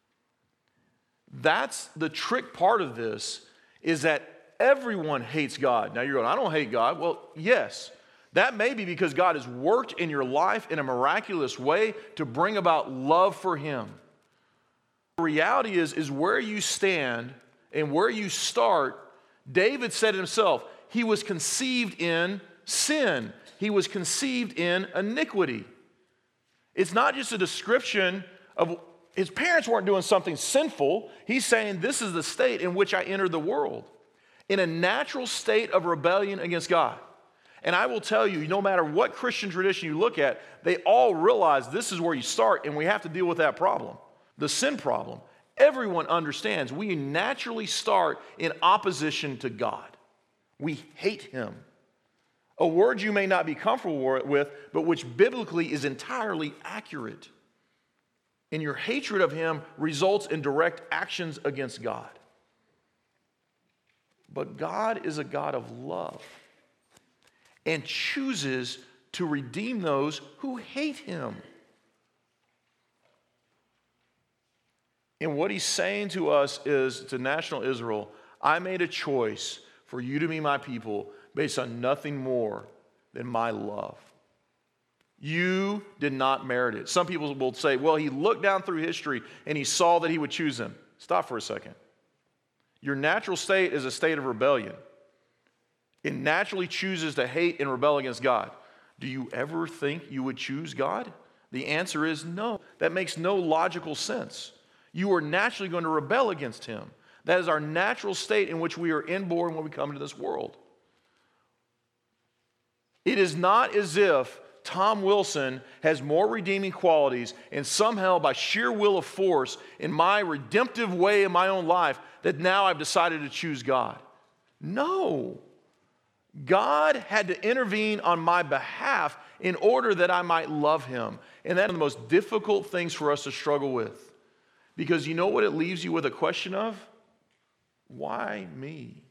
That's the trick part of this, is that everyone hates God. Now you're going, I don't hate God. Well, yes. That may be because God has worked in your life in a miraculous way to bring about love for him. The reality is where you stand and where you start. David said himself, he was conceived in sin. He was conceived in iniquity. It's not just a description of his parents weren't doing something sinful. He's saying this is the state in which I entered the world, in a natural state of rebellion against God. And I will tell you, no matter what Christian tradition you look at, they all realize this is where you start, and we have to deal with that problem, the sin problem. Everyone understands we naturally start in opposition to God. We hate him. A word you may not be comfortable with, but which biblically is entirely accurate. And your hatred of him results in direct actions against God. But God is a God of love and chooses to redeem those who hate him. And what he's saying to us is, to national Israel, I made a choice for you to be my people based on nothing more than my love. You did not merit it. Some people will say, well, he looked down through history and he saw that he would choose them. Stop for a second. Your natural state is a state of rebellion. It naturally chooses to hate and rebel against God. Do you ever think you would choose God? The answer is no. That makes no logical sense. You are naturally going to rebel against him. That is our natural state in which we are inborn when we come into this world. It is not as if Tom Wilson has more redeeming qualities and somehow by sheer will of force in my redemptive way in my own life that now I've decided to choose God. No. God had to intervene on my behalf in order that I might love him. And that's one of the most difficult things for us to struggle with. Because you know what it leaves you with a question of? Why me?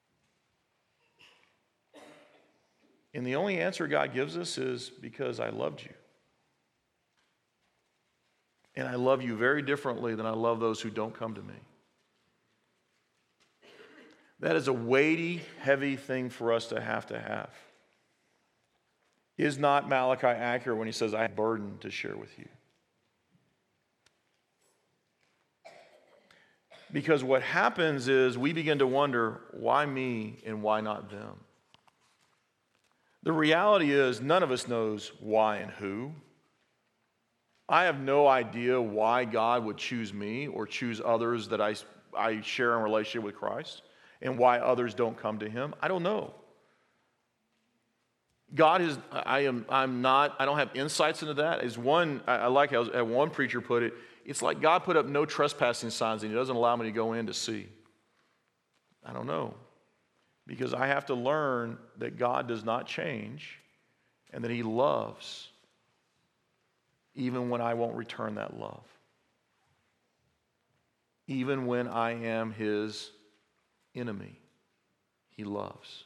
And the only answer God gives us is because I loved you. And I love you very differently than I love those who don't come to me. That is a weighty, heavy thing for us to have. Is not Malachi accurate when he says, I have a burden to share with you? Because what happens is we begin to wonder, why me and why not them? The reality is none of us knows why and who. I have no idea why God would choose me or choose others that I share in relationship with Christ, and why others don't come to him. I don't know. God is, I don't have insights into that. I like how one preacher put it, it's like God put up no trespassing signs and he doesn't allow me to go in to see. I don't know. Because I have to learn that God does not change and that he loves even when I won't return that love. Even when I am his enemy, he loves.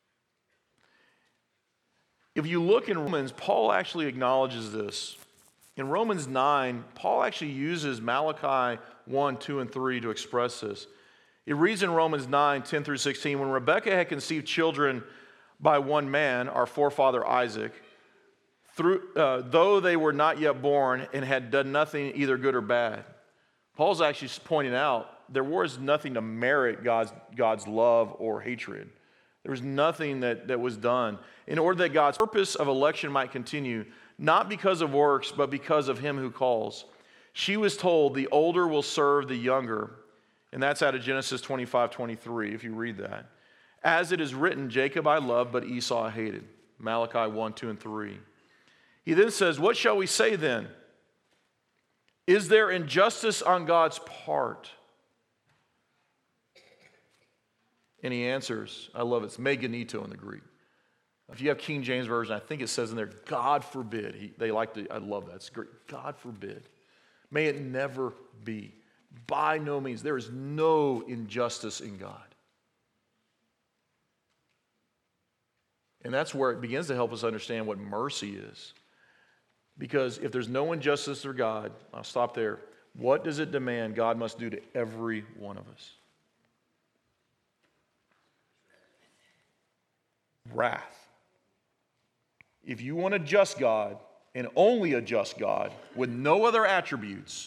If you look in Romans, Paul actually acknowledges this. In Romans 9, Paul actually uses Malachi 1, 2, and 3 to express this. It reads in Romans 9, 10 through 16, when Rebekah had conceived children by one man, our forefather Isaac, though they were not yet born and had done nothing either good or bad. Paul's actually pointing out there was nothing to merit God's love or hatred. There was nothing that was done in order that God's purpose of election might continue, not because of works, but because of him who calls. She was told, the older will serve the younger. And that's out of Genesis 25:23, if you read that. As it is written, Jacob I loved, but Esau I hated. Malachi 1, 2, and 3. He then says, what shall we say then? Is there injustice on God's part? And he answers, I love it, it's meganito in the Greek. If you have King James Version, I think it says in there, God forbid. I love that. It's great. God forbid. May it never be. By no means. There is no injustice in God. And that's where it begins to help us understand what mercy is. Because if there's no injustice for God, I'll stop there. What does it demand God must do to every one of us? Wrath. If you want a just God, and only a just God, with no other attributes,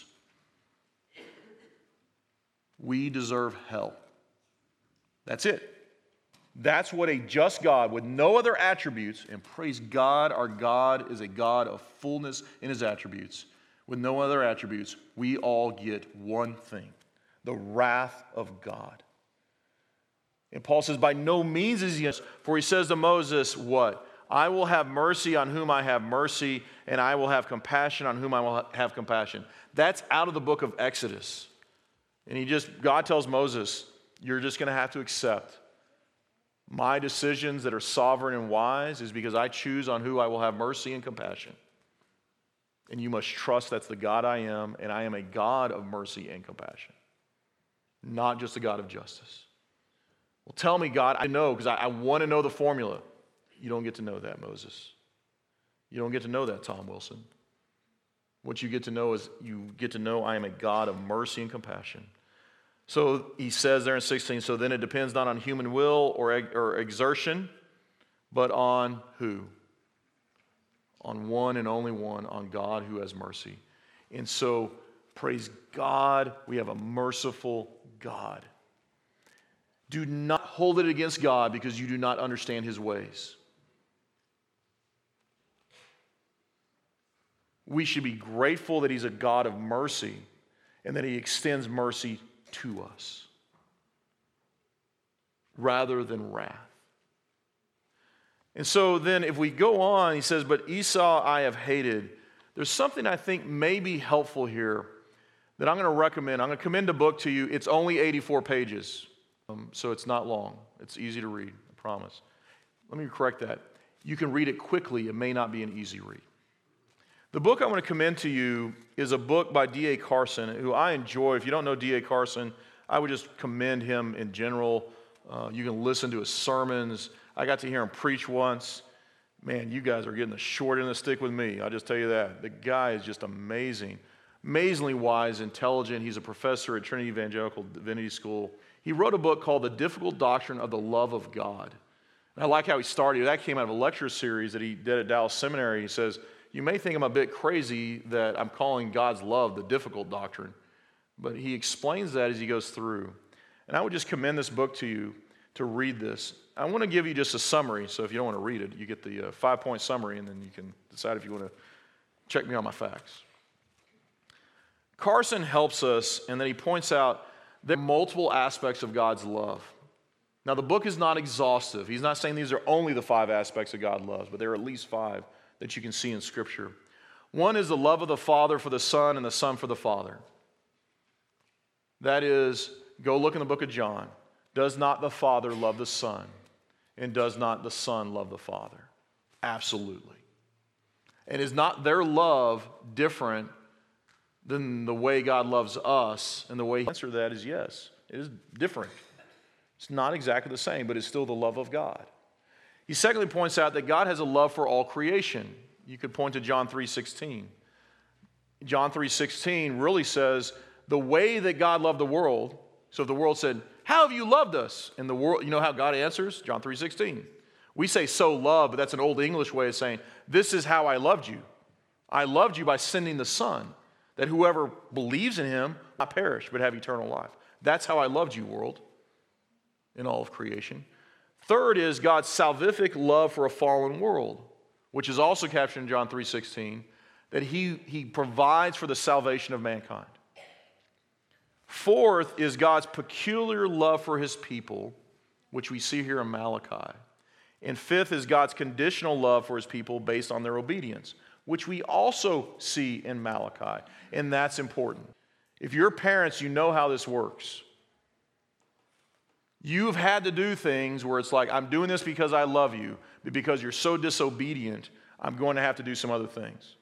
we deserve hell. That's it. That's what a just God with no other attributes, and praise God, our God is a God of fullness in his attributes. With no other attributes, we all get one thing, the wrath of God. And Paul says, by no means is he, for he says to Moses, what? I will have mercy on whom I have mercy, and I will have compassion on whom I will have compassion. That's out of the book of Exodus. And God tells Moses, you're just going to have to accept my decisions that are sovereign and wise is because I choose on who I will have mercy and compassion. And you must trust that's the God I am, and I am a God of mercy and compassion, not just a God of justice. Well, tell me, God, I know, because I want to know the formula. You don't get to know that, Moses. You don't get to know that, Tom Wilson. What you get to know is you get to know I am a God of mercy and compassion. So he says there in 16, so then it depends not on human will or exertion, but on who? On one and only one, on God who has mercy. And so, praise God, we have a merciful God. Do not hold it against God because you do not understand his ways. We should be grateful that he's a God of mercy and that he extends mercy to us rather than wrath. And so then if we go on, he says, but Esau I have hated. There's something I think may be helpful here that I'm going to recommend. I'm going to commend a book to you. It's only 84 pages, so it's not long. It's easy to read, I promise. Let me correct that. You can read it quickly. It may not be an easy read. The book I want to commend to you is a book by D.A. Carson, who I enjoy. If you don't know D.A. Carson, I would just commend him in general. You can listen to his sermons. I got to hear him preach once. Man, you guys are getting the short end of the stick with me. I'll just tell you that. The guy is just amazing. Amazingly wise, intelligent. He's a professor at Trinity Evangelical Divinity School. He wrote a book called The Difficult Doctrine of the Love of God. And I like how he started. That came out of a lecture series that he did at Dallas Seminary. He says, you may think I'm a bit crazy that I'm calling God's love the difficult doctrine, but he explains that as he goes through. And I would just commend this book to you to read this. I want to give you just a summary, so if you don't want to read it, you get the 5-point summary, and then you can decide if you want to check me on my facts. Carson helps us, and then he points out there are multiple aspects of God's love. Now, the book is not exhaustive. He's not saying these are only the 5 aspects of God's love, but there are at least 5 that you can see in Scripture. One is the love of the Father for the Son and the Son for the Father. That is, go look in the book of John. Does not the Father love the Son? And does not the Son love the Father? Absolutely. And is not their love different than the way God loves us? And the way the answer to that is yes. It is different. It's not exactly the same, but it's still the love of God. He secondly points out that God has a love for all creation. You could point to John 3:16. John 3:16 really says the way that God loved the world. So if the world said, "How have you loved us?" And the world, you know how God answers? John 3:16. We say "so love," but that's an old English way of saying, "This is how I loved you. I loved you by sending the Son, that whoever believes in him will not perish, but have eternal life. That's how I loved you, world," in all of creation. Third is God's salvific love for a fallen world, which is also captured in John 3:16, that he provides for the salvation of mankind. Fourth is God's peculiar love for his people, which we see here in Malachi. And fifth is God's conditional love for his people based on their obedience, which we also see in Malachi. And that's important. If you're parents, you know how this works. You've had to do things where it's like, I'm doing this because I love you, but because you're so disobedient, I'm going to have to do some other things.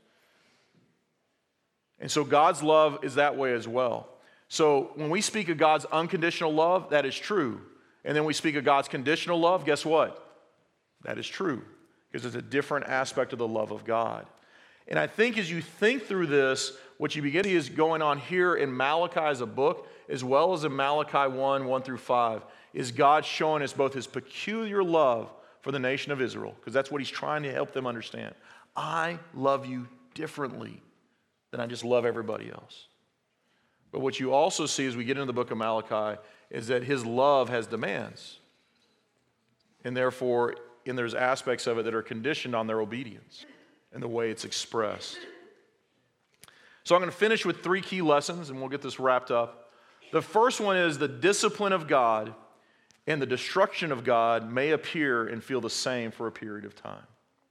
And so God's love is that way as well. So when we speak of God's unconditional love, that is true. And then we speak of God's conditional love, guess what? That is true, because it's a different aspect of the love of God. And I think as you think through this, what you begin to see is going on here in Malachi as a book, as well as in Malachi 1:1-5, is God showing us both his peculiar love for the nation of Israel, because that's what he's trying to help them understand. I love you differently than I just love everybody else. But what you also see as we get into the book of Malachi is that his love has demands. And therefore, there's aspects of it that are conditioned on their obedience and the way it's expressed. So I'm going to finish with 3 key lessons, and we'll get this wrapped up. The first one is the discipline of God and the destruction of God may appear and feel the same for a period of time.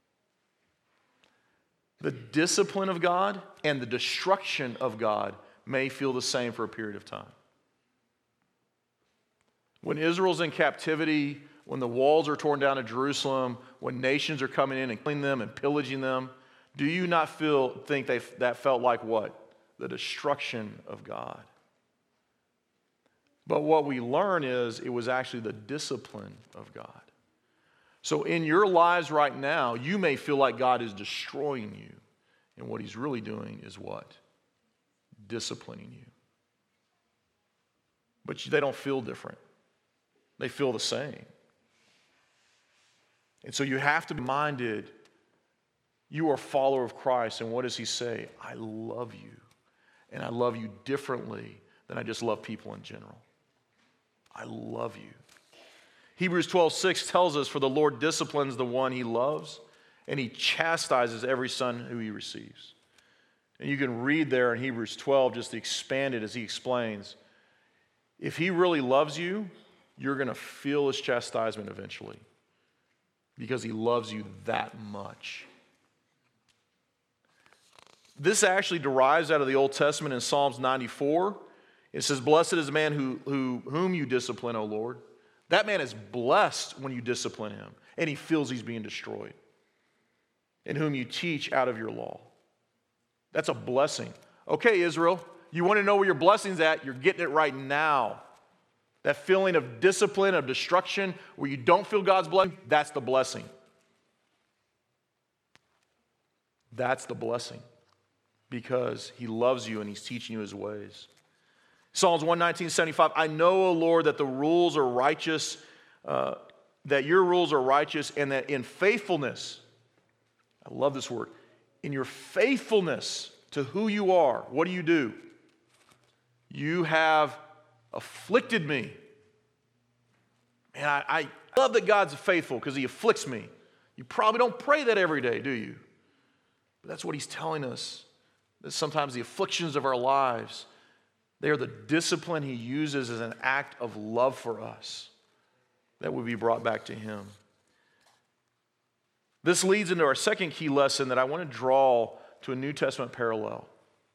The discipline of God and the destruction of God may feel the same for a period of time. When Israel's in captivity, when the walls are torn down in Jerusalem, when nations are coming in and killing them and pillaging them, do you not think that felt like what? The destruction of God. But what we learn is it was actually the discipline of God. So in your lives right now, you may feel like God is destroying you. And what he's really doing is what? Disciplining you. But they don't feel different. They feel the same. And so you have to be minded, you are a follower of Christ, and what does he say? I love you, and I love you differently than I just love people in general. I love you. Hebrews 12:6 tells us, for the Lord disciplines the one he loves, and he chastises every son who he receives. And you can read there in Hebrews 12, just to expand it as he explains, if he really loves you, you're going to feel his chastisement eventually, because he loves you that much. This actually derives out of the Old Testament in Psalms 94. It says, blessed is the man whom you discipline, O Lord. That man is blessed when you discipline him, and he feels he's being destroyed. And whom you teach out of your law. That's a blessing. Okay, Israel, you want to know where your blessing's at? You're getting it right now. That feeling of discipline, of destruction, where you don't feel God's blessing, that's the blessing. That's the blessing. Because he loves you and he's teaching you his ways. Psalms 119:75, I know, O Lord, that the rules are righteous, that your rules are righteous, and that in faithfulness, I love this word, in your faithfulness to who you are, what do? You have afflicted me. And I love that God's faithful because he afflicts me. You probably don't pray that every day, do you? But that's what he's telling us. That sometimes the afflictions of our lives, they are the discipline he uses as an act of love for us that would be brought back to him. This leads into our second key lesson that I want to draw to a New Testament parallel.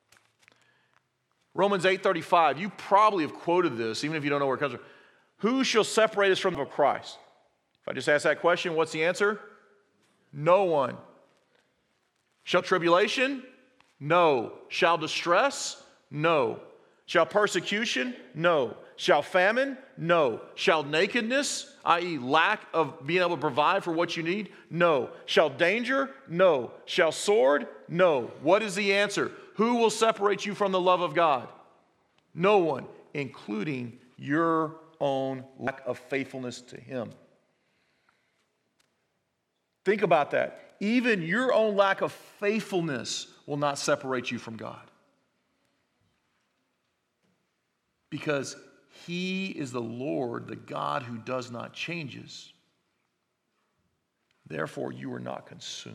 Romans 8:35, you probably have quoted this, even if you don't know where it comes from. Who shall separate us from the love of Christ? If I just ask that question, what's the answer? No one. Shall tribulation? No. Shall distress? No. Shall persecution? No. Shall famine? No. Shall nakedness, i.e., lack of being able to provide for what you need? No. Shall danger? No. Shall sword? No. What is the answer? Who will separate you from the love of God? No one, including your own lack of faithfulness to Him. Think about that. Even your own lack of faithfulness will not separate you from God. Because He is the Lord, the God who does not changes. Therefore, you are not consumed.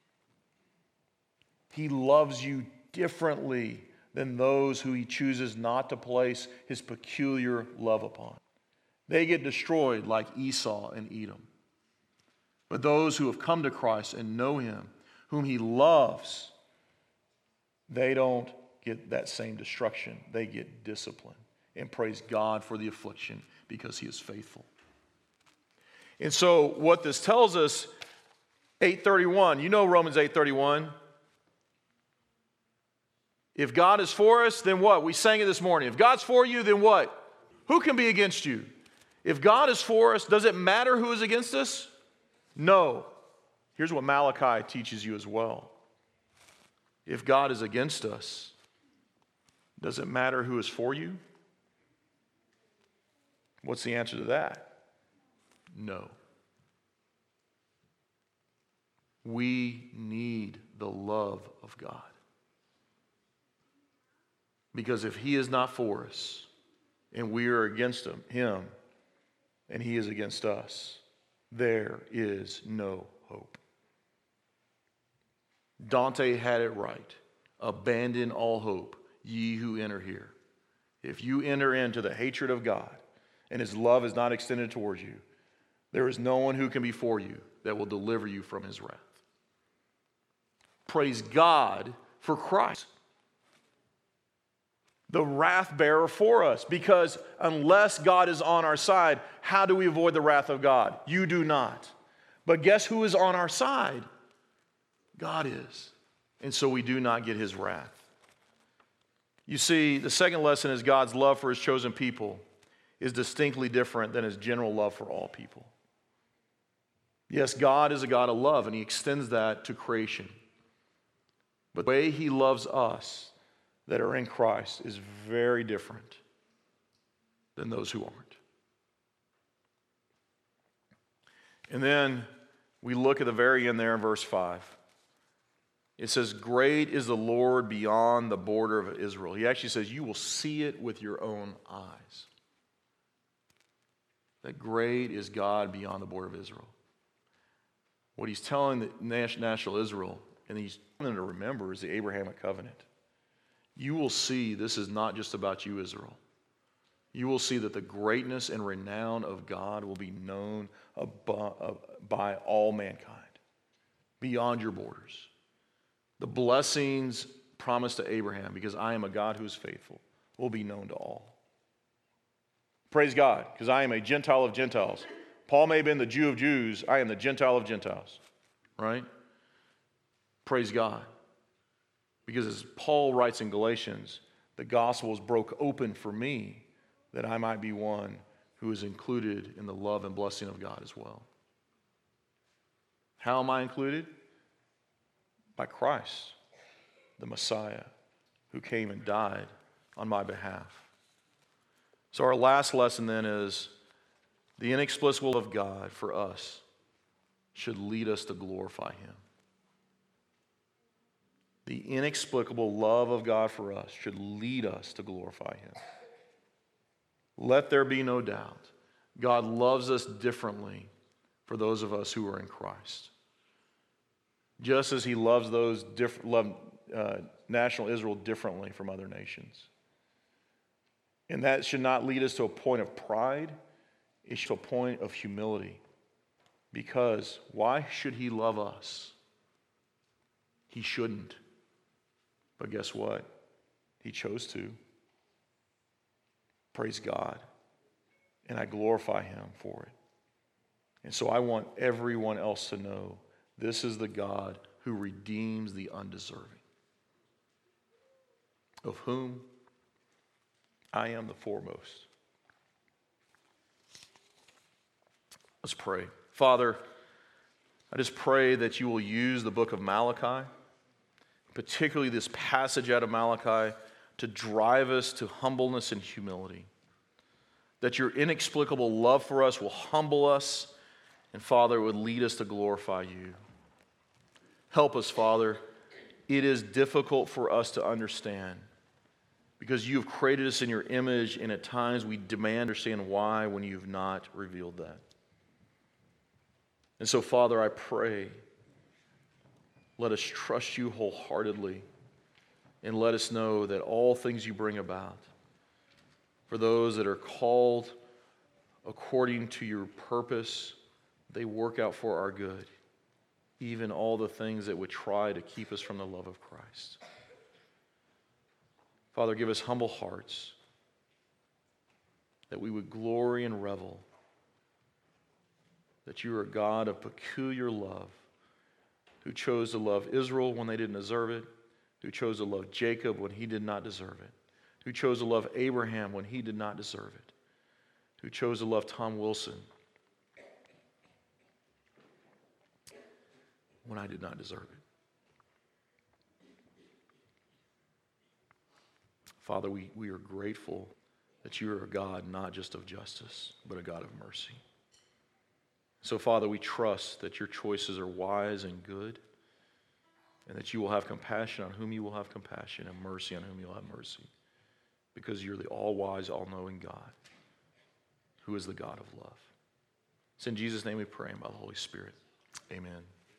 He loves you differently than those who He chooses not to place His peculiar love upon. They get destroyed like Esau and Edom. But those who have come to Christ and know Him, whom He loves, they don't get that same destruction. They get discipline. And praise God for the affliction because He is faithful. And so what this tells us, 8:31, you know Romans 8:31. If God is for us, then what? We sang it this morning. If God's for you, then what? Who can be against you? If God is for us, does it matter who is against us? No. Here's what Malachi teaches you as well. If God is against us, does it matter who is for you? What's the answer to that? No. We need the love of God. Because if He is not for us, and we are against Him, and He is against us, there is no hope. Dante had it right. Abandon all hope, ye who enter here. If you enter into the hatred of God, and His love is not extended towards you, there is no one who can be for you that will deliver you from His wrath. Praise God for Christ, the wrath bearer for us, because unless God is on our side, how do we avoid the wrath of God? You do not. But guess who is on our side? God is. And so we do not get His wrath. You see, the second lesson is God's love for His chosen people is distinctly different than His general love for all people. Yes, God is a God of love, and He extends that to creation. But the way He loves us that are in Christ is very different than those who aren't. And then we look at the very end there in verse 5. It says, great is the Lord beyond the border of Israel. He actually says, you will see it with your own eyes. That great is God beyond the border of Israel. What He's telling the national Israel, and He's telling them to remember, is the Abrahamic covenant. You will see this is not just about you, Israel. You will see that the greatness and renown of God will be known by all mankind, beyond your borders. The blessings promised to Abraham, because I am a God who is faithful, will be known to all. Praise God, because I am a Gentile of Gentiles. Paul may have been the Jew of Jews. I am the Gentile of Gentiles. Right? Praise God. Because as Paul writes in Galatians, the gospel was broke open for me that I might be one who is included in the love and blessing of God as well. How am I included? By Christ, the Messiah, who came and died on my behalf. So our last lesson then is the inexplicable love of God for us should lead us to glorify Him. The inexplicable love of God for us should lead us to glorify Him. Let there be no doubt. God loves us differently for those of us who are in Christ. Just as He loves national Israel differently from other nations. And that should not lead us to a point of pride. It should be a point of humility. Because why should He love us? He shouldn't. But guess what? He chose to. Praise God. And I glorify Him for it. And so I want everyone else to know this is the God who redeems the undeserving, of whom I am the foremost. Let's pray. Father, I just pray that you will use the book of Malachi, particularly this passage out of Malachi, to drive us to humbleness and humility. That your inexplicable love for us will humble us, and Father, it would lead us to glorify you. Help us, Father. It is difficult for us to understand because you have created us in your image, and at times we demand understand why when you have not revealed that. And so, Father, I pray, let us trust you wholeheartedly, and let us know that all things you bring about, for those that are called according to your purpose, they work out for our good, even all the things that would try to keep us from the love of Christ. Father, give us humble hearts, that we would glory and revel that you are a God of peculiar love, who chose to love Israel when they didn't deserve it, who chose to love Jacob when he did not deserve it, who chose to love Abraham when he did not deserve it, who chose to love Tom Wilson when I did not deserve it. Father, we are grateful that you are a God not just of justice, but a God of mercy. So, Father, we trust that your choices are wise and good, and that you will have compassion on whom you will have compassion, and mercy on whom you will have mercy, because you're the all-wise, all-knowing God, who is the God of love. It's in Jesus' name we pray, and by the Holy Spirit. Amen.